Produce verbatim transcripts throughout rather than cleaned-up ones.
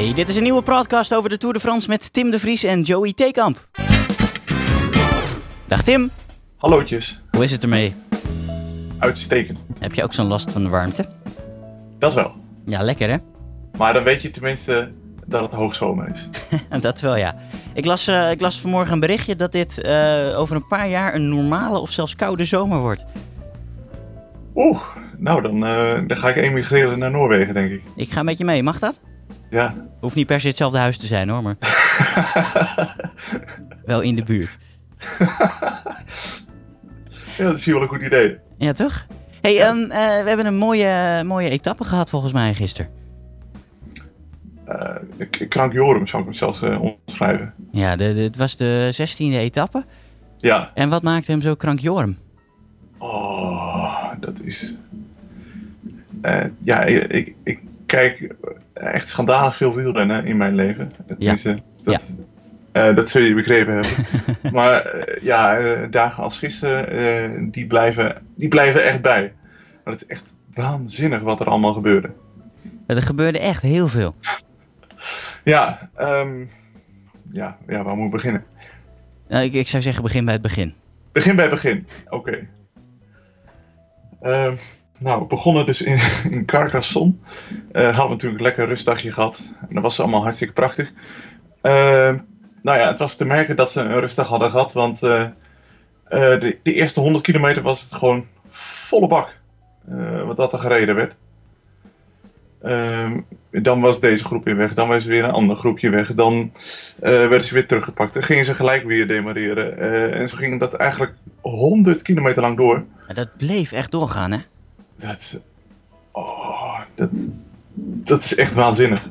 Hey, dit is een nieuwe podcast over de Tour de France met Tim de Vries en Joey Theekamp. Dag Tim. Hallootjes. Hoe is het ermee? Uitstekend. Heb je ook zo'n last van de warmte? Dat wel. Ja, lekker hè? Maar dan weet je tenminste dat het hoogzomer is. Dat wel, ja. Ik las, uh, ik las vanmorgen een berichtje dat dit uh, over een paar jaar een normale of zelfs koude zomer wordt. Oeh, nou dan, uh, dan ga ik emigreren naar Noorwegen, denk ik. Ik ga met je mee, mag dat? Ja. Hoeft niet per se hetzelfde huis te zijn hoor, maar wel in de buurt. Ja, dat is hier wel een goed idee. Ja, toch? Hey, ja. um, uh, we hebben een mooie, mooie etappe gehad volgens mij gisteren. Uh, Krankjorum zou ik hem zelfs uh, omschrijven. Ja, de, de, het was de zestiende etappe. Ja. En wat maakte hem zo krankjorum? Oh, dat is... Uh, ja, ik, ik, ik kijk echt schandalig veel wielrennen in mijn leven. Tenminste, ja. dat, ja. uh, dat zul je begrepen hebben. Maar uh, ja, uh, dagen als gisteren, uh, die, blijven, die blijven echt bij. Maar het is echt waanzinnig wat er allemaal gebeurde. Er gebeurde echt heel veel. Ja, um, ja, ja, waar moet ik beginnen? Nou, ik, ik zou zeggen, begin bij het begin. Begin bij het begin, oké. Okay. Uh, nou, we begonnen dus in, in Carcassonne. Uh, hadden we natuurlijk een lekker rustdagje gehad. En dat was allemaal hartstikke prachtig. Uh, nou ja, het was te merken dat ze een rustdag hadden gehad. Want uh, uh, de, de eerste honderd kilometer was het gewoon volle bak. Uh, wat dat er gereden werd. Uh, dan was deze groep weer weg. Dan was weer een ander groepje weg. Dan uh, werden ze weer teruggepakt. Dan gingen ze gelijk weer demareren. Uh, en zo ging dat eigenlijk honderd kilometer lang door. Ja, dat bleef echt doorgaan, hè? Dat, oh, dat, dat is echt waanzinnig.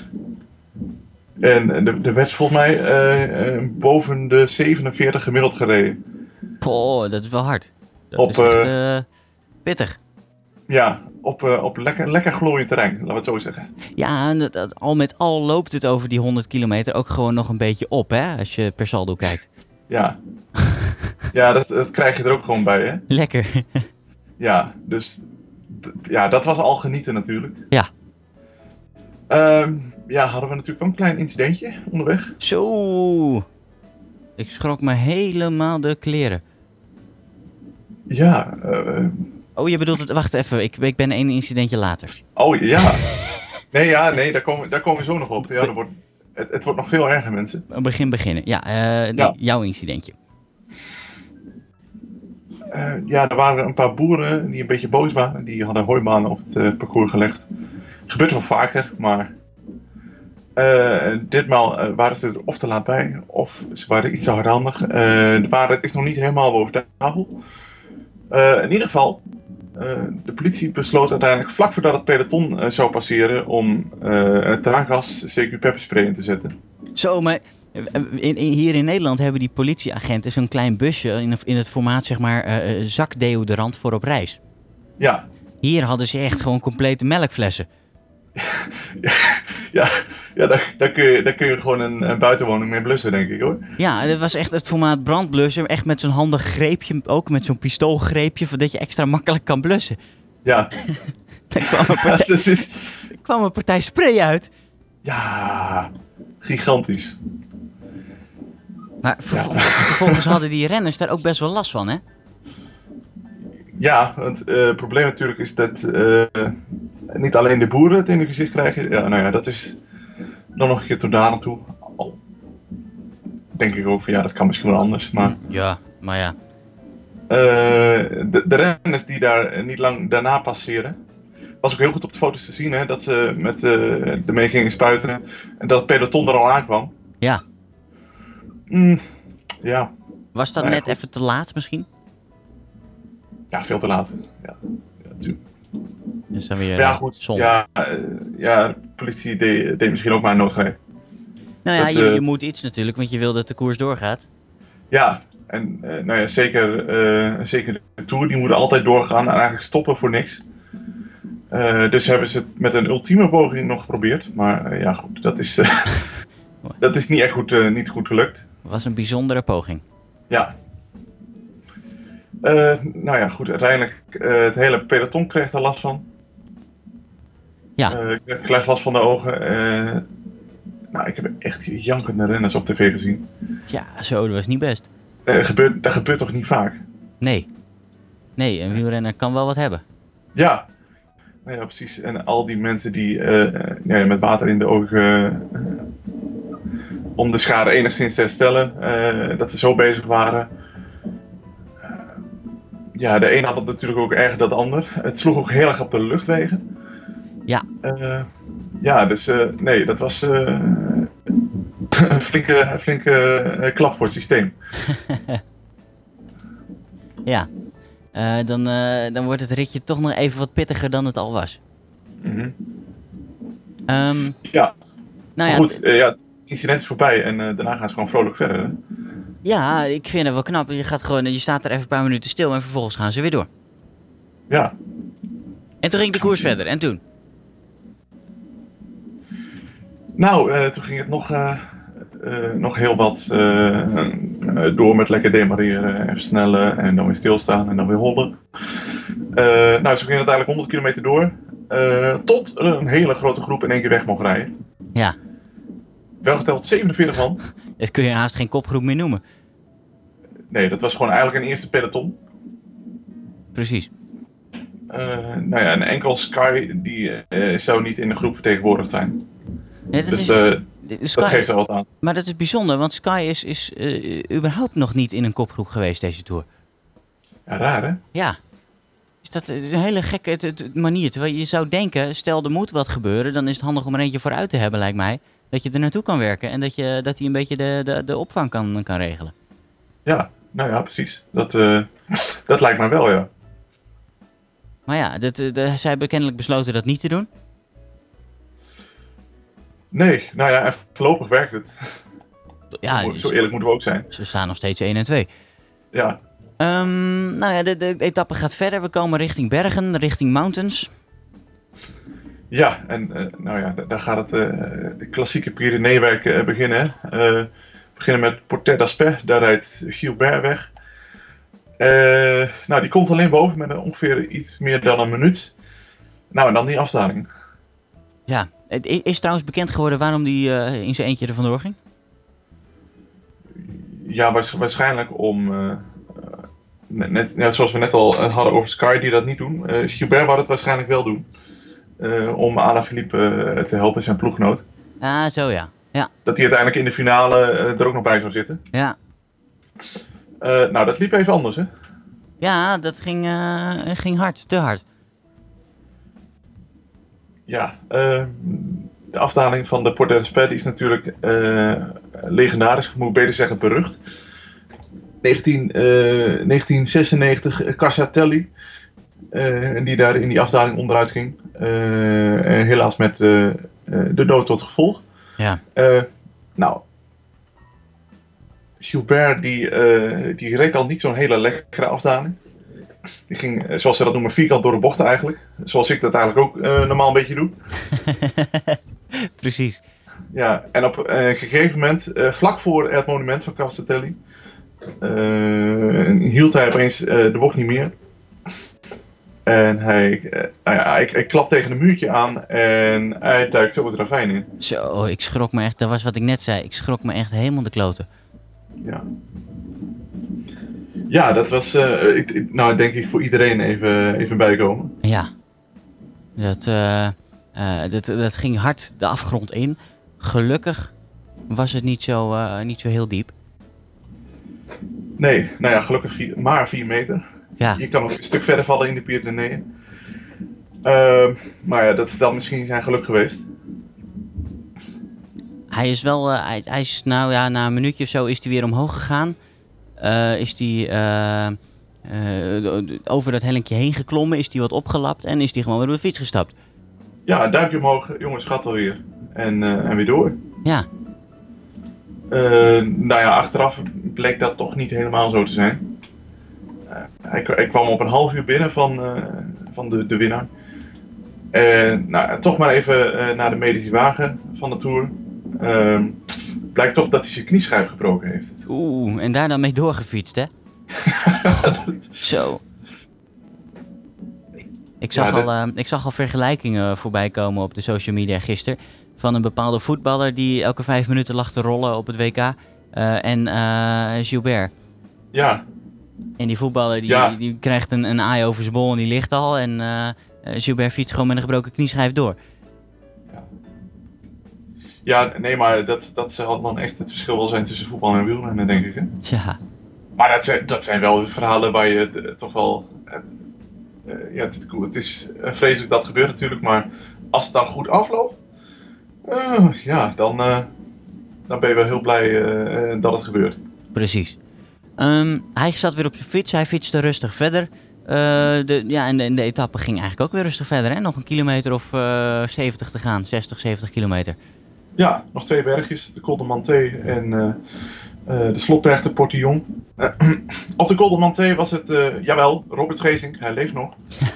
En er werd volgens mij uh, uh, boven de zevenenveertig gemiddeld gereden. Oh, dat is wel hard. Dat op, is echt uh, pittig. Ja, op, uh, op lekker, lekker glooiend terrein, laten we het zo zeggen. Ja, en dat, dat, al met al loopt het over die honderd kilometer ook gewoon nog een beetje op, hè? Als je per saldo kijkt. Ja, ja dat, dat krijg je er ook gewoon bij, hè? Lekker. Ja, dus d- ja, dat was al genieten natuurlijk. Ja. Um, ja, hadden we natuurlijk wel een klein incidentje onderweg. Zo. Ik schrok me helemaal de kleren. Ja. Uh, oh, je bedoelt het... Wacht even, ik, ik ben één incidentje later. Oh, ja. Nee, ja, nee, daar komen, daar komen we zo nog op. Ja, er wordt, het, het wordt nog veel erger, mensen. Begin beginnen. Ja, uh, ja. jouw incidentje. Uh, ja, er waren een paar boeren die een beetje boos waren. Die hadden hooibanen op het uh, parcours gelegd. Gebeurt wel vaker, maar uh, ditmaal uh, waren ze er of te laat bij, of ze waren iets te hardhandig. Uh, de waarheid is nog niet helemaal boven tafel. Uh, in ieder geval, uh, de politie besloot uiteindelijk vlak voordat het peloton uh, zou passeren om uh, traangas C Q pepperspray in te zetten. Zo, maar in, in, hier in Nederland hebben die politieagenten zo'n klein busje in, in het formaat, zeg maar, uh, zakdeodorant voor op reis. Ja. Hier hadden ze echt gewoon complete melkflessen. ja, ja daar, daar, kun je, daar kun je gewoon een, een buitenwoning mee blussen, denk ik, hoor. Ja, het was echt het formaat brandblusser. Echt met zo'n handig greepje, ook met zo'n pistoolgreepje, zodat je extra makkelijk kan blussen. Ja. Daar kwam een partij, ja, dat is... kwam een partij spray uit. Ja, gigantisch. Maar vervol- ja. vervolgens hadden die renners daar ook best wel last van, hè? Ja, want het uh, probleem natuurlijk is dat uh, niet alleen de boeren het in hun gezicht krijgen. Ja, nou ja, dat is dan nog een keer tot daar naartoe. Al denk ik ook van ja, dat kan misschien wel anders. Maar, ja, maar ja. Uh, de, de renners die daar niet lang daarna passeren. Was ook heel goed op de foto's te zien, hè, dat ze met uh, ermee gingen spuiten. En dat het peloton er al aankwam. Ja. Mm, ja. Was dat nou, net ja, even te laat misschien? Ja, veel te laat. Ja, ja natuurlijk. Dus dan weer ja, goed. Zonde. Ja, uh, ja, de politie deed, deed misschien ook maar een noodgreep. Nou ja, dat, je, uh, je moet iets natuurlijk, want je wil dat de koers doorgaat. Ja, en uh, nou ja, zeker, uh, zeker de Tour, die moet altijd doorgaan en eigenlijk stoppen voor niks. Uh, dus hebben ze het met een ultieme poging nog geprobeerd. Maar uh, ja, goed, dat is, uh, dat is niet echt goed, uh, niet goed gelukt. Het was een bijzondere poging. Ja. Uh, nou ja, goed, uiteindelijk uh, het hele peloton kreeg er last van. Ja. Uh, ik kreeg last van de ogen. Uh, nou, ik heb echt jankende renners op tv gezien. Ja, zo, dat was niet best. Uh, gebeurt, dat gebeurt toch niet vaak? Nee. Nee, een wielrenner kan wel wat hebben. Ja. Nou ja, precies. En al die mensen die uh, ja, met water in de ogen... Uh, om de schade enigszins te herstellen. Uh, dat ze zo bezig waren. Uh, ja, de een had het natuurlijk ook erger dan de ander. Het sloeg ook heel erg op de luchtwegen. Ja. Uh, ja, dus uh, nee, dat was uh, een flinke, flinke uh, klap voor het systeem. Ja. Uh, dan, uh, dan wordt het ritje toch nog even wat pittiger dan het al was. Mm-hmm. Um, ja. Nou ja, goed, uh, ja, het incident is voorbij en uh, daarna gaan ze gewoon vrolijk verder. Hè? Ja, ik vind het wel knap. Je, gaat gewoon, je staat er even een paar minuten stil en vervolgens gaan ze weer door. Ja. En toen ging de koers verder. En toen? Nou, uh, toen ging het nog, uh, uh, nog heel wat uh, uh, door met lekker demareren en versnellen en dan weer stilstaan en dan weer hollen. Uh, nou, zo ging het eigenlijk honderd kilometer door. Uh, tot een hele grote groep in één keer weg mocht rijden. Ja. Wel geteld zevenenveertig man. Dat kun je haast geen kopgroep meer noemen. Nee, dat was gewoon eigenlijk een eerste peloton. Precies. Uh, nou ja, en enkel Sky die uh, zou niet in de groep vertegenwoordigd zijn. Nee, dat dus is, uh, Sky, dat geeft er wat aan. Maar dat is bijzonder, want Sky is, is uh, überhaupt nog niet in een kopgroep geweest deze Tour. Ja, raar hè? Ja. Is dat een hele gekke het, het, manier? Terwijl je zou denken, stel er moet wat gebeuren, dan is het handig om er eentje vooruit te hebben, lijkt mij. Dat je er naartoe kan werken en dat hij dat een beetje de, de, de opvang kan, kan regelen. Ja, nou ja, precies. Dat, uh, dat lijkt mij wel, ja. Maar ja, dat, de, zij hebben kennelijk besloten dat niet te doen. Nee, nou ja, en voorlopig werkt het. Ja, zo, zo eerlijk moeten we ook zijn. Ze staan nog steeds één en twee. Ja. Um, nou ja, de, de etappe gaat verder. We komen richting bergen, richting mountains. Ja, en uh, nou ja, daar gaat het uh, de klassieke Pyreneewerk uh, beginnen. Uh, we beginnen met Portet d'Aspet, daar rijdt Gilbert weg. Uh, nou, die komt alleen boven met ongeveer iets meer dan een minuut. Nou, en dan die afdaling. Ja, het is trouwens bekend geworden waarom die uh, in zijn eentje er vandoor ging? Ja, waarschijnlijk om... Uh, net, net zoals we net al hadden over Sky, die dat niet doen. Uh, Gilbert wou het waarschijnlijk wel doen. Uh, om Alaphilippe uh, te helpen, zijn ploeggenoot. Ah, zo ja. ja. Dat hij uiteindelijk in de finale uh, er ook nog bij zou zitten. Ja. Uh, nou, dat liep even anders, hè? Ja, dat ging, uh, ging hard, te hard. Ja, uh, de afdaling van de Portet d'Aspet is natuurlijk uh, legendarisch, moet ik beter zeggen berucht. negentien, uh, negentien zesennegentig, Casciatelli, uh, die daar in die afdaling onderuit ging. Uh, helaas met uh, uh, de dood tot gevolg. Ja. Uh, nou, Gilbert die, uh, die reed al niet zo'n hele lekkere afdaling. Die ging, zoals ze dat noemen, vierkant door de bochten eigenlijk. Zoals ik dat eigenlijk ook uh, normaal een beetje doe. Precies. Ja, en op een uh, gegeven moment, uh, vlak voor het monument van Casciatelli, uh, hield hij opeens uh, de bocht niet meer. En hij, uh, nou ja, hij, hij klapt tegen een muurtje aan en hij duikt zo het ravijn in. Zo, ik schrok me echt, dat was wat ik net zei, ik schrok me echt helemaal de kloten. Ja. Ja, dat was, uh, ik, nou denk ik, voor iedereen even, even bijkomen. Ja. Dat, uh, uh, dat, dat ging hard de afgrond in. Gelukkig was het niet zo, uh, niet zo heel diep. Nee, nou ja, gelukkig vier, maar vier meter. Ja. Je kan ook een stuk verder vallen in de Pyreneeën. Uh, maar ja, dat is dan misschien zijn geluk geweest. Hij is wel, uh, hij, hij is, nou ja, na een minuutje of zo is hij weer omhoog gegaan. Uh, is hij uh, uh, over dat hellinkje heen geklommen, is hij wat opgelapt en is hij gewoon weer op de fiets gestapt. Ja, een duimpje omhoog, jongens, gaat wel weer. En, uh, en weer door. Ja. Uh, nou ja, achteraf bleek dat toch niet helemaal zo te zijn. Uh, hij, hij kwam op een half uur binnen van, uh, van de, de winnaar. En nou, toch maar even uh, naar de medische wagen van de Tour. Uh, blijkt toch dat hij zijn knieschijf gebroken heeft. Oeh, en daar dan mee doorgefietst, hè? Zo. Ik zag, ja, de... al, uh, ik zag al vergelijkingen voorbij komen op de social media gisteren. van een bepaalde voetballer die elke vijf minuten lag te rollen op het W K. Uh, en uh, Gilbert. Ja. En die voetballer die, ja. die, die krijgt een, een aai over zijn bol en die ligt al. En uh, Gilbert fietst gewoon met een gebroken knieschijf door. Ja, ja nee, maar dat, dat zal dan echt het verschil wel zijn tussen voetbal en wielrennen, denk ik. Hè? Ja. Maar dat zijn, dat zijn wel de verhalen waar je uh, toch wel... Uh, uh, ja, het, het is vreselijk dat gebeurt natuurlijk, maar als het dan goed afloopt... Uh, ja, dan, uh, dan ben je wel heel blij uh, uh, dat het gebeurt. Precies. Um, hij zat weer op zijn fiets, hij fietste rustig verder. Uh, de, ja, en de, en de etappe ging eigenlijk ook weer rustig verder. Hè? Nog een kilometer of uh, zeventig te gaan, zestig, zeventig kilometer. Ja, nog twee bergjes, de Col de Manté en uh, uh, de slotberg de Portillon. Uh, op de Col de Manté was het, uh, jawel, Robert Geesink, hij leeft nog.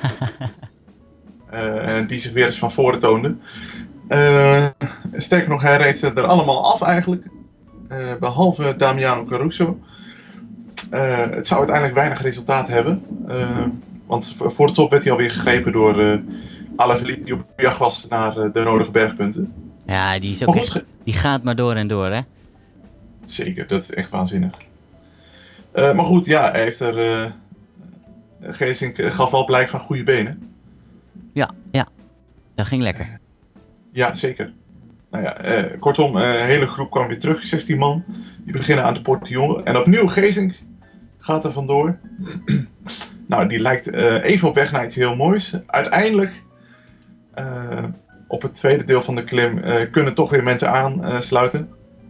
uh, die zich weer eens van voren toonde. Uh, sterker nog, hij reed er allemaal af eigenlijk. Uh, behalve Damiano Caruso. Uh, het zou uiteindelijk weinig resultaat hebben. Uh, want voor de top werd hij alweer gegrepen door uh, Alaphilippe, die op jacht was naar uh, de nodige bergpunten. Ja, die, is ook echt, die gaat maar door en door, hè? Zeker, dat is echt waanzinnig. Uh, maar goed, ja, hij heeft er... Uh, Geesink gaf wel blijk van goede benen. Ja, ja. Dat ging lekker. Ja, zeker. Nou ja, uh, kortom, een uh, hele groep kwam weer terug, zestien man. Die beginnen aan de Portillon. En opnieuw Geesink gaat er vandoor. Nou, die lijkt uh, even op weg naar iets heel moois. Uiteindelijk, uh, op het tweede deel van de klim, uh, kunnen toch weer mensen aansluiten.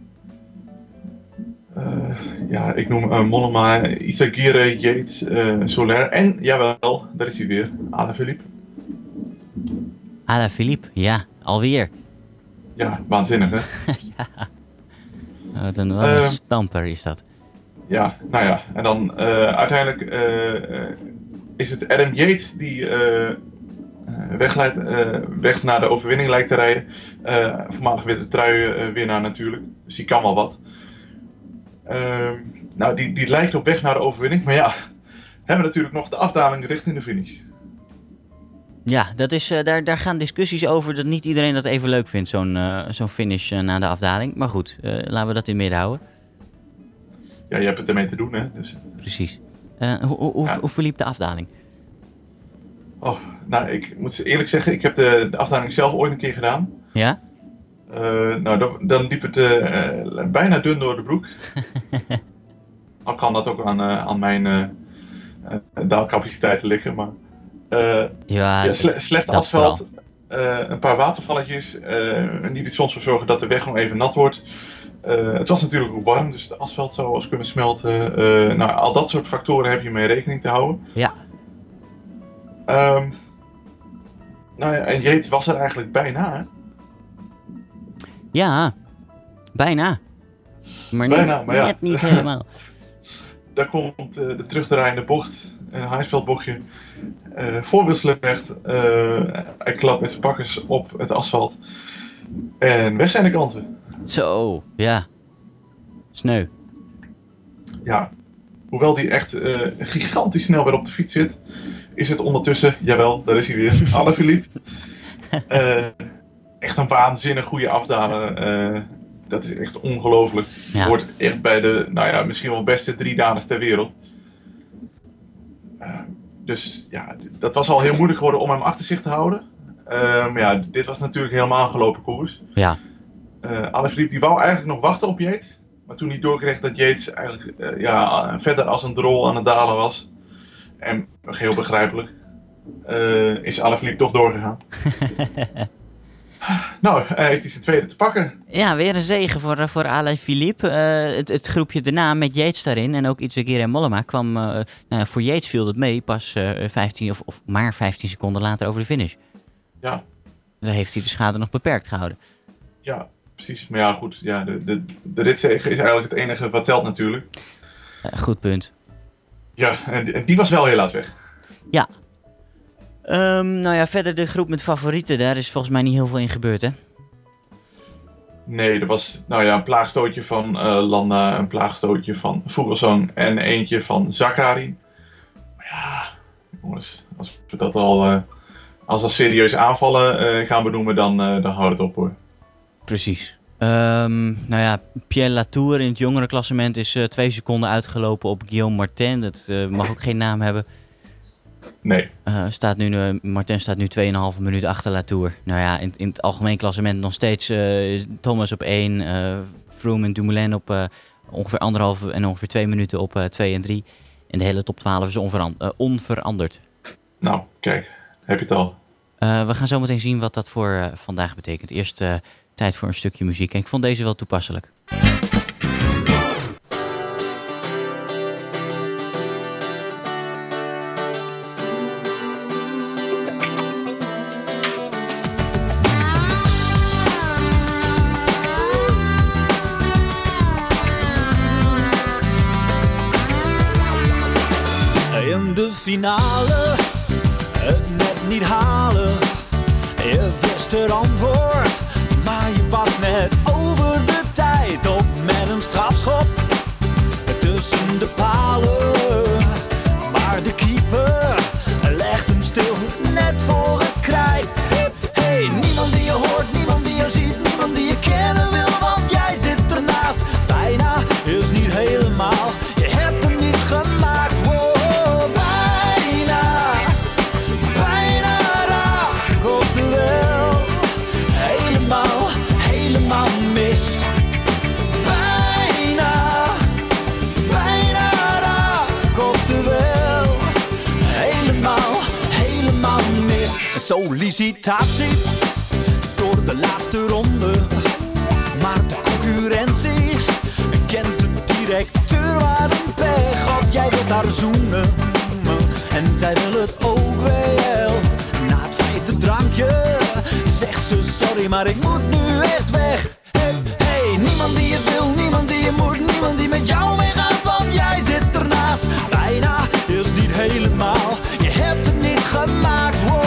Uh, ja, ik noem uh, Mollema, Izagirre, Yates, uh, Soler. En, jawel, daar is hij weer, Alaphilippe. Alaphilippe, ja, alweer. Ja, waanzinnig, hè? Ja. Wat een, wat een uh, stamper is dat. Ja, nou ja. En dan uh, uiteindelijk uh, uh, is het Adam Yates die uh, wegleidt, uh, weg naar de overwinning lijkt te rijden. Uh, voormalig witte trui uh, winnaar natuurlijk. Dus die kan wel wat. Uh, nou, die, die lijkt op weg naar de overwinning. Maar ja, hebben we natuurlijk nog de afdaling richting de finish. Ja, dat is, uh, daar, daar gaan discussies over dat niet iedereen dat even leuk vindt, zo'n, uh, zo'n finish uh, na de afdaling. Maar goed, uh, laten we dat in het midden houden. Ja, je hebt het ermee te doen, hè. Dus... Precies. Uh, hoe, hoe, ja. hoe verliep de afdaling? Oh, nou, ik moet eerlijk zeggen, ik heb de, de afdaling zelf ooit een keer gedaan. Ja? Uh, nou, dan, dan liep het uh, uh, bijna dun door de broek. Al kan dat ook aan, uh, aan mijn uh, uh, daalcapaciteiten liggen, maar... Uh, ja, ja, sle- slecht asfalt, uh, een paar watervalletjes, uh, niet iets soms voor zorgen dat de weg nog even nat wordt. Uh, het was natuurlijk ook warm, dus het asfalt zou wel eens kunnen smelten. Uh, nou, al dat soort factoren heb je mee rekening te houden. Ja. Um, nou ja, en Yates was er eigenlijk bijna, hè? Ja, bijna. Maar, bijna, niet, maar ja. net niet helemaal. Daar komt uh, de terugdraaiende bocht, een Highveld-bochtje. Uh, voorwielsluchtrecht, uh, hij klapt met zijn pakkers op het asfalt. En weg zijn de kanten. Zo, ja. Sneu. Ja, hoewel die echt uh, gigantisch snel weer op de fiets zit, is het ondertussen, jawel, daar is hij weer, Alaphilippe. uh, echt een waanzinnig goede afdaler. Uh, dat is echt ongelooflijk. Ja. Hoort echt bij de, nou ja, misschien wel beste drie dalers ter wereld. Uh, Dus ja, dat was al heel moeilijk geworden om hem achter zich te houden. Uh, maar ja, dit was natuurlijk helemaal een gelopen koers. Ja. Uh, Alaphilippe die wou eigenlijk nog wachten op Yates. Maar toen hij doorkreeg dat Yates eigenlijk uh, ja, verder als een drol aan het dalen was. En geheel begrijpelijk. Uh, is Alaphilippe toch doorgegaan. Nou, hij heeft hij zijn tweede te pakken. Ja, weer een zege voor, voor Alaphilippe. Uh, het, het groepje daarna met Yates daarin en ook Izagirre en Mollema kwam... Uh, nou, voor Yates viel het mee pas uh, vijftien of, of maar vijftien seconden later over de finish. Ja. Daar heeft hij de schade nog beperkt gehouden. Ja, precies. Maar ja, goed. Ja, de, de, de ritzege is eigenlijk het enige wat telt natuurlijk. Uh, goed punt. Ja, en, en die was wel helaas weg. Ja. Um, nou ja, verder de groep met favorieten, daar is volgens mij niet heel veel in gebeurd, hè? Nee, er was nou ja, een plaagstootje van uh, Landa, een plaagstootje van Fuglsang en eentje van Zakari. Maar ja, jongens, als we dat al uh, als, als serieus aanvallen uh, gaan benoemen, dan, uh, dan houdt het op hoor. Precies. Um, nou ja, Pierre Latour in het jongerenklassement is uh, twee seconden uitgelopen op Guillaume Martin. Dat uh, mag ook geen naam hebben. Nee. Uh, staat nu, uh, Martin staat nu twee komma vijf minuten achter Latour. Nou ja, in, in het algemeen klassement nog steeds uh, Thomas op één, uh, Froome en Dumoulin op uh, ongeveer anderhalf en ongeveer twee minuten op uh, twee en drie. En de hele top twaalf is onveran- uh, onveranderd. Nou, kijk, heb je het al. Uh, we gaan zo meteen zien wat dat voor uh, vandaag betekent. Eerst uh, tijd voor een stukje muziek. En ik vond deze wel toepasselijk. In de finale, het net niet halen. Je wist het antwoord, maar je was net over de tijd. Of met een strafschop tussen de palen. Maar de keeper legt hem stil, net voor het krijt. Hey, hey, niemand die je hoort, niemand die je ziet, niemand die je kennen wil. Want jij zit ernaast, bijna is niet helemaal. Je hebt hem niet gemaakt. Sollicitatie door de laatste ronde, maar de concurrentie kent de directeur waar een pech. Of jij wilt daar zoenen en zij wil het ook wel. Na het vijfde drankje zegt ze sorry, maar ik moet nu echt weg. Hey, hey, niemand die je wil, niemand die je moet, niemand die met jou meegaat, want jij zit ernaast. Bijna is niet helemaal, je hebt het niet gemaakt. Wow.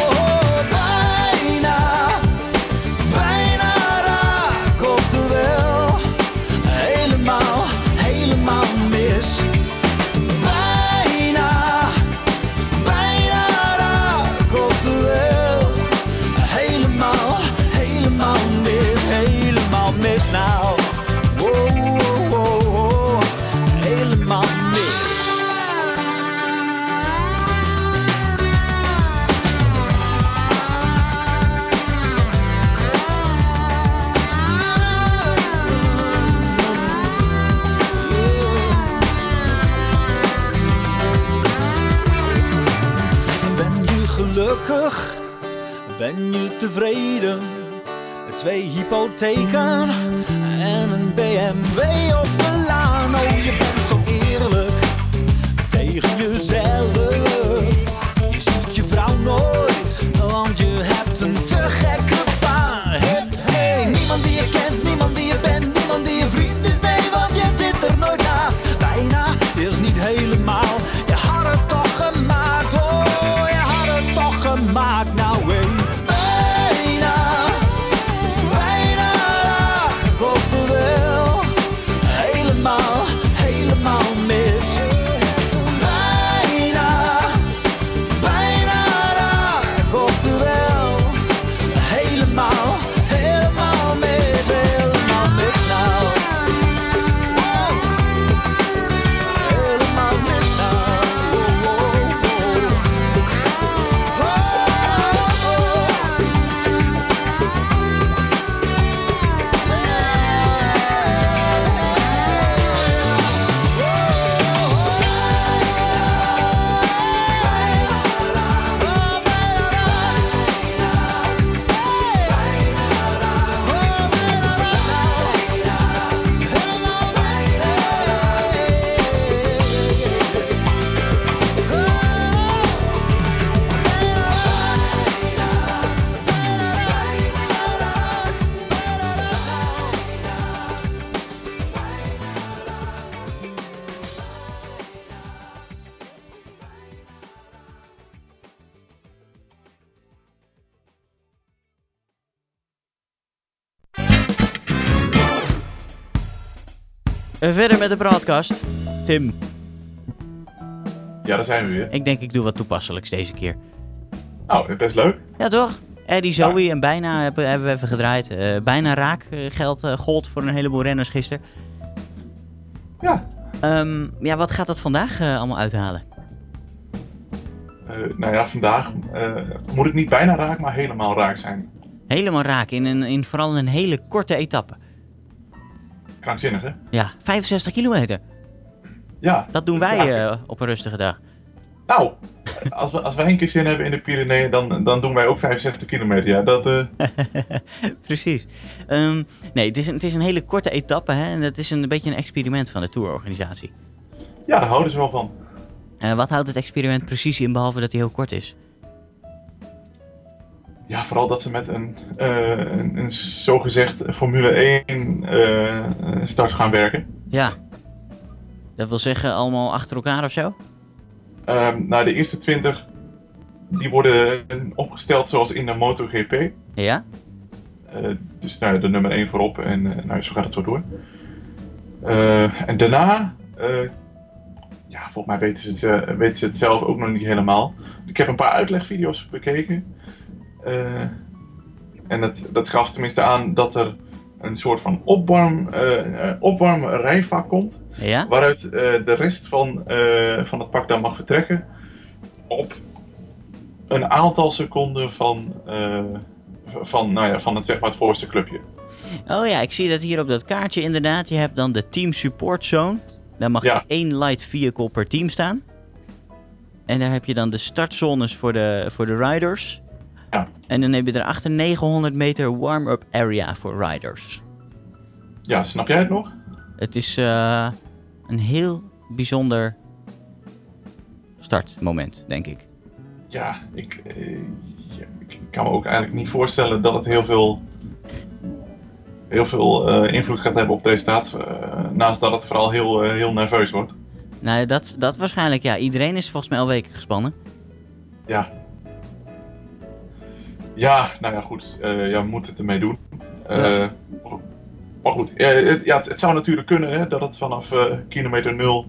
Gelukkig ben je tevreden. Twee hypotheken en een B M W op de laan. Oh, je bent zo eerlijk tegen jezelf. Je ziet je vrouw nooit, want je hebt een te gekke baan. Hey, hey, niemand die je kent, niemand die je bent, niemand die je vriend is. Nee, want je zit er nooit naast. Bijna is niet helemaal, je had het toch gemaakt. Oh, gemaakt nou weer. Bijna, bijna, oftewel, helemaal, helemaal mis. Bijna, bijna, oftewel, helemaal, helemaal mis, helemaal mis nou. Wow. Helemaal mis nou. Wow, wow, wow. En verder met de broadcast. Tim. Ja, daar zijn we weer. Ik denk ik doe wat toepasselijks deze keer. Nou, best leuk. Ja, toch? Eddie Zoe ja. en bijna hebben, hebben we even gedraaid. Uh, bijna raak uh, geld uh, gold voor een heleboel renners gisteren. Ja. Um, ja, wat gaat dat vandaag uh, allemaal uithalen? Uh, nou ja, vandaag uh, moet het niet bijna raak, maar helemaal raak zijn. Helemaal raak, in, een, in vooral een hele korte etappe. Krankzinnig, hè? Ja, vijfenzestig kilometer. Ja. Dat doen wij uh, op een rustige dag. Nou, als we, als wij een keer zin hebben in de Pyreneeën, dan, dan doen wij ook vijfenzestig kilometer. Ja, dat... Uh... Precies. Um, nee, het is, een, het is een hele korte etappe, hè? En het is een, een beetje een experiment van de tourorganisatie. Ja, daar houden ze wel van. Uh, wat houdt het experiment precies in, behalve dat hij heel kort is? Ja, vooral dat ze met een, uh, een, een zogezegd Formule één uh, start gaan werken. Ja. Dat wil zeggen allemaal achter elkaar of zo? Um, nou, de eerste twintig die worden opgesteld zoals in de MotoGP. Ja. Uh, dus nou, de nummer één voorop en uh, nou, zo gaat het zo door. Uh, en daarna, uh, ja, volgens mij weten ze, het, uh, weten ze het zelf ook nog niet helemaal. Ik heb een paar uitlegvideo's bekeken. Uh, en dat, dat gaf tenminste aan dat er een soort van opwarm, uh, opwarm rijvak komt. Ja? Waaruit uh, de rest van, uh, van het pak dan mag vertrekken. Op een aantal seconden van, uh, van, nou ja, van het, zeg maar, het voorste clubje. Oh ja, ik zie dat hier op dat kaartje inderdaad. Je hebt dan de Team Support Zone. Daar mag ja. één light vehicle per team staan. En daar heb je dan de startzones voor de, voor de riders. Ja. En dan heb je erachter negenhonderd meter warm-up area voor riders. Ja, snap jij het nog? Het is uh, een heel bijzonder startmoment, denk ik. Ja, ik, uh, ja, ik kan me ook eigenlijk niet voorstellen dat het heel veel, heel veel uh, invloed gaat hebben op de resultaat. Uh, naast dat het vooral heel, uh, heel nerveus wordt. Nou, dat, dat waarschijnlijk, ja. Iedereen is volgens mij al weken gespannen. Ja. Ja, nou ja, goed. Uh, ja, we moeten het ermee doen. Uh, ja. Maar goed, ja, het, ja, het, het zou natuurlijk kunnen, hè, dat het vanaf uh, kilometer nul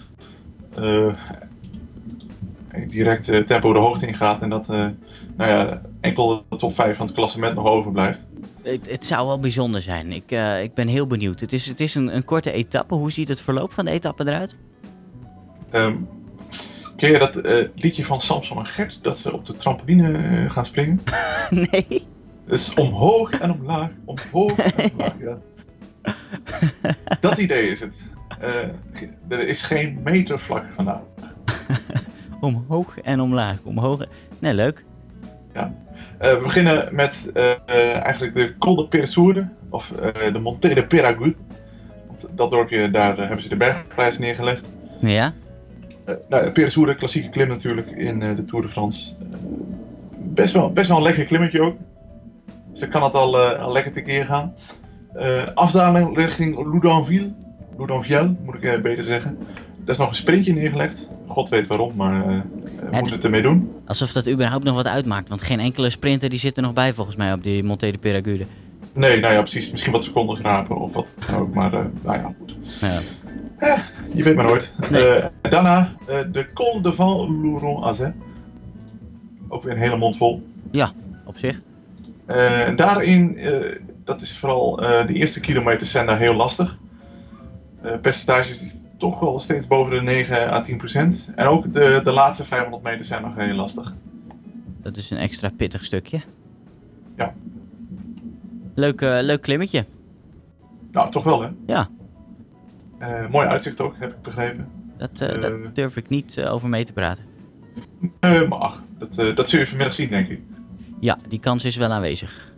uh, direct uh, tempo de hoogte ingaat en dat uh, nou ja, enkel de top vijf van het klassement nog overblijft. Het, het zou wel bijzonder zijn. Ik, uh, ik ben heel benieuwd. Het is, het is een, een korte etappe. Hoe ziet het verloop van de etappe eruit? Um, ken je dat uh, liedje van Samson en Gert, dat ze op de trampoline uh, gaan springen? Nee. Het is omhoog en omlaag, omhoog en omlaag, ja. Dat idee is het. Uh, er is geen metervlak vandaag. Omhoog en omlaag. Omhoog. Nee, leuk. Ja. Uh, we beginnen met uh, uh, eigenlijk de Col de Peressourde, of uh, de Montée de Peyragudes. Want dat dorpje, daar uh, hebben ze de bergprijs neergelegd. Ja. Uh, nou, Peressourde, klassieke klim natuurlijk in uh, de Tour de France. Uh, best, wel, best wel een lekker klimmetje ook. Dus dan kan het al, uh, al lekker tekeer gaan. Uh, afdaling richting Loudanville. Loudanvielle, moet ik uh, beter zeggen. Daar is nog een sprintje neergelegd. God weet waarom, maar uh, we ja, moeten het ermee doen. Alsof dat überhaupt nog wat uitmaakt. Want geen enkele sprinter die zit er nog bij volgens mij op die Montée de Peyragudes. Nee, nou ja, precies. Misschien wat seconden grapen of wat ook. Maar uh, nou ja, goed. Ja. Eh, je weet maar nooit. Nee. Uh, daarna uh, de Col de Val-Louron-Azé. Ook weer een hele mond vol. Ja, op zich. Uh, daarin, uh, dat is vooral uh, de eerste kilometers zijn daar heel lastig. Uh, percentages is toch wel steeds boven de negen à tien procent. En ook de, de laatste vijfhonderd meter zijn nog heel lastig. Dat is een extra pittig stukje. Ja. Leuk, uh, leuk klimmetje. Nou, toch wel hè? Ja. Uh, mooi uitzicht ook, heb ik begrepen. Dat, uh, uh, dat durf ik niet uh, over mee te praten. Nee, uh, maar ach, dat, uh, dat zul je vanmiddag zien, denk ik. Ja, die kans is wel aanwezig.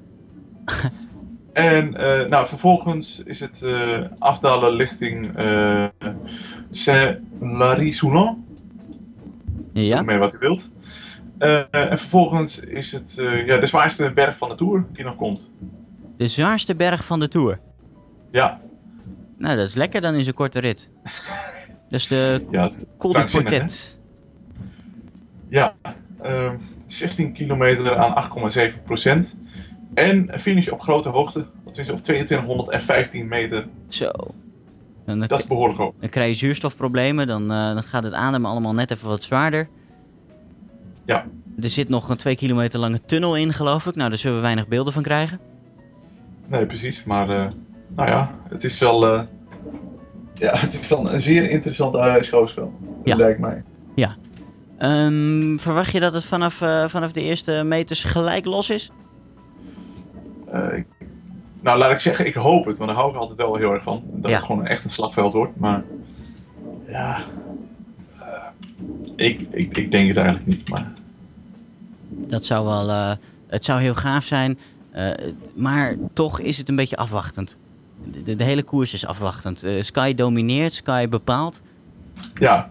En uh, nou, vervolgens is het uh, afdalen richting uh, Saint-Lary-Soulan. Ja. Doe mee wat u wilt. Uh, en vervolgens is het uh, ja, de zwaarste berg van de Tour die nog komt. De zwaarste berg van de Tour? Ja. Nou, dat is lekker dan in zo'n korte rit. Dat is de ja, Col de Portet. Ja, uh, zestien kilometer aan acht komma zeven procent. En finish op grote hoogte, dat is op tweeëntwintighonderdvijftien meter. Zo. Dan, dat is behoorlijk hoog. Dan krijg je zuurstofproblemen, dan, uh, dan gaat het ademen allemaal net even wat zwaarder. Ja. Er zit nog een twee kilometer lange tunnel in, geloof ik. Nou, daar zullen we weinig beelden van krijgen. Nee, precies. Maar uh, nou ja, het is wel, uh, ja, het is wel een zeer interessant uh, schouwspel. Dat ja. lijkt mij. Ja. Um, verwacht je dat het vanaf, uh, vanaf de eerste meters gelijk los is? Uh, ik, nou, laat ik zeggen, ik hoop het. Want daar hou ik altijd wel heel erg van. Dat ja. het gewoon echt een slagveld wordt. Maar ja, uh, ik, ik, ik denk het eigenlijk niet. Maar... Dat zou wel, uh, het zou heel gaaf zijn. Uh, maar toch is het een beetje afwachtend. De, de, de hele koers is afwachtend. Uh, Sky domineert, Sky bepaalt. Ja.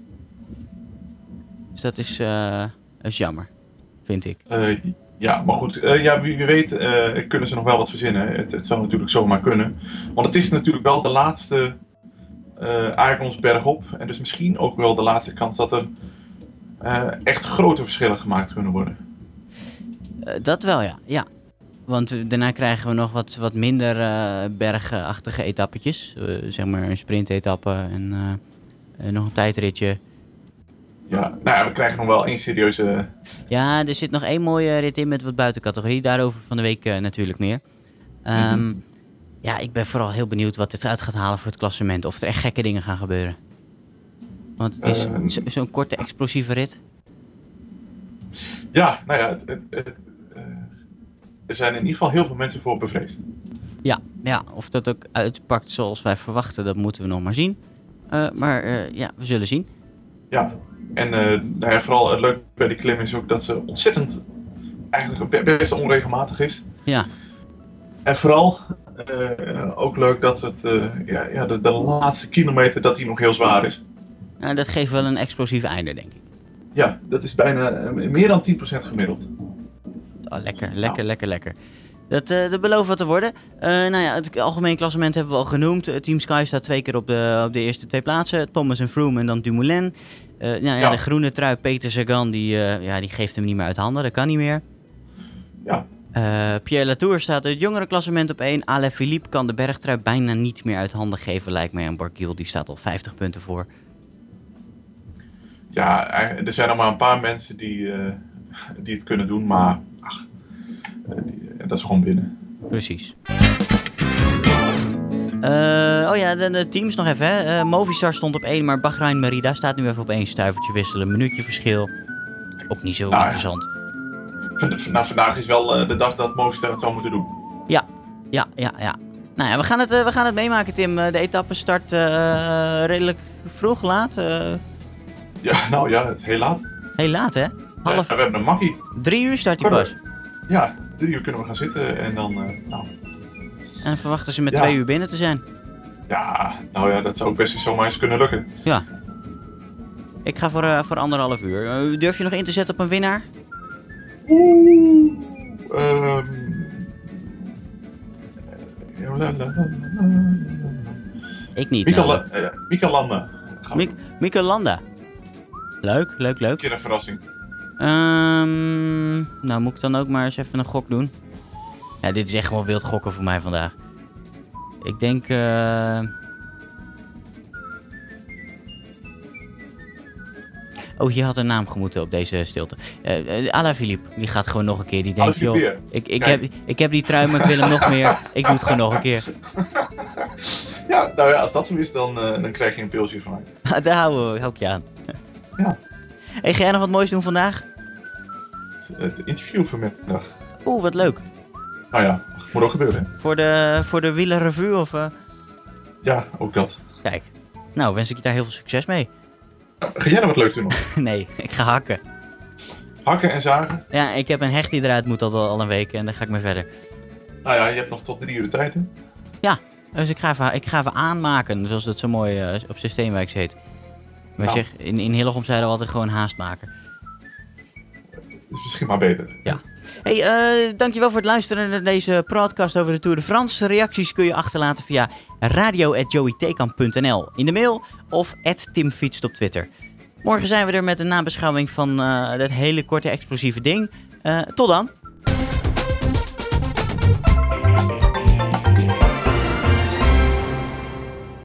Dus dat is, uh, dat is jammer, vind ik. Uh, ja, maar goed. Uh, ja, wie, wie weet uh, kunnen ze nog wel wat verzinnen. Het, het zou natuurlijk zomaar kunnen. Want het is natuurlijk wel de laatste uh, Aragonsberg op. En dus misschien ook wel de laatste kans dat er uh, echt grote verschillen gemaakt kunnen worden. Uh, dat wel, ja. ja. Want uh, daarna krijgen we nog wat, wat minder uh, bergachtige etappetjes. Uh, zeg maar een sprintetappe en uh, uh, nog een tijdritje. Ja, nou ja, we krijgen nog wel één serieuze... Ja, er zit nog één mooie rit in met wat buitencategorie. Daarover van de week uh, natuurlijk meer. Um, mm-hmm. Ja, ik ben vooral heel benieuwd wat dit uit gaat halen voor het klassement. Of er echt gekke dingen gaan gebeuren. Want het is uh, zo, zo'n korte, explosieve rit. Ja, nou ja, het, het, het, uh, er zijn in ieder geval heel veel mensen voor bevreesd. Ja, ja, of dat ook uitpakt zoals wij verwachten, dat moeten we nog maar zien. Uh, maar uh, ja, we zullen zien. Ja, en uh, nou ja, vooral het leuke bij die klim is ook dat ze ontzettend, eigenlijk best onregelmatig is. Ja. En vooral uh, ook leuk dat het, uh, ja, ja, de, de laatste kilometer dat die nog heel zwaar is. Nou, dat geeft wel een explosief einde, denk ik. Ja, dat is bijna uh, meer dan tien procent gemiddeld. Oh, lekker, lekker, nou. lekker, lekker. Dat, uh, dat belooft wat te worden. Uh, nou ja, het algemeen klassement hebben we al genoemd. Uh, Team Sky staat twee keer op de, op de eerste twee plaatsen. Thomas en Froome en dan Dumoulin. Uh, nou ja, ja. De groene trui, Peter Sagan, die, uh, ja, die geeft hem niet meer uit handen. Dat kan niet meer. Ja. Uh, Pierre Latour staat het jongere klassement op één. Alaphilippe kan de bergtrui bijna niet meer uit handen geven, lijkt mij. En Barguil, die staat al vijftig punten voor. Ja, er zijn nog maar een paar mensen die, uh, die het kunnen doen, maar ach, die, dat is gewoon binnen. Precies. Uh, oh ja, de, de teams nog even. Hè. Uh, Movistar stond op één, maar Bahrein Merida staat nu even op één. Stuivertje wisselen, minuutje verschil. Ook niet zo nou, interessant. Ja. V- nou, vandaag is wel uh, de dag dat Movistar het zou moeten doen. Ja, ja, ja, ja. Nou ja, we gaan het, uh, we gaan het meemaken, Tim. Uh, de etappe start uh, redelijk vroeg, laat. Uh... Ja, nou ja, het is heel laat. Heel laat, hè? Half... Ja, we hebben een makkie. Drie uur start die pas. Ja, drie uur kunnen we gaan zitten en dan, uh, nou... En verwachten ze met ja. twee uur binnen te zijn. Ja, nou ja, dat zou ook best eens zomaar eens kunnen lukken. Ja. Ik ga voor, uh, voor anderhalf uur. Uh, durf je nog in te zetten op een winnaar? Oeh. Um... Ik niet. Mikel, nou. uh, Mikel Landa. Mik- Mikel Landa. Leuk, leuk, leuk. Een keer een verrassing. Um, nou, moet ik dan ook maar eens even een gok doen? Ja, dit is echt gewoon wild gokken voor mij vandaag. Ik denk... Uh... Oh, hier had een naam gemoeten op deze stilte. Uh, uh, Alaphilippe, die gaat gewoon nog een keer. Die denkt, joh, ik, ik, heb, ik heb die trui, maar ik wil hem nog meer. Ik doe het gewoon nog een keer. Ja, nou ja, als dat zo is, dan, uh, dan krijg je een pilsje van mij. Daar hou, hou ik je aan. Ja. Hey, ga jij nog wat moois doen vandaag? Het interview vanmiddag. Oeh, wat leuk. Nou ja, moet ook gebeuren. Voor de, voor de wielerrevue of... Uh... Ja, ook dat. Kijk, nou wens ik je daar heel veel succes mee. Ga jij nou wat leuks doen nog? Nee, ik ga hakken. Hakken en zagen? Ja, ik heb een hecht die eruit moet al, al een week en dan ga ik mee verder. Nou ja, je hebt nog tot drie uur de tijd, hè? Ja, dus ik ga even, ik ga even aanmaken, zoals dat zo mooi uh, op Systeemwijk heet. Maar nou. zeg, in, in Hillegom zeiden we altijd gewoon haast maken. Dat is misschien maar beter. Ja. Hey, uh, dankjewel voor het luisteren naar deze podcast over de Tour de France. Reacties kun je achterlaten via radio at joeythekamp punt n l in de mail of at timfietst op Twitter. Morgen zijn we er met een nabeschouwing van uh, dat hele korte explosieve ding. Uh, tot dan!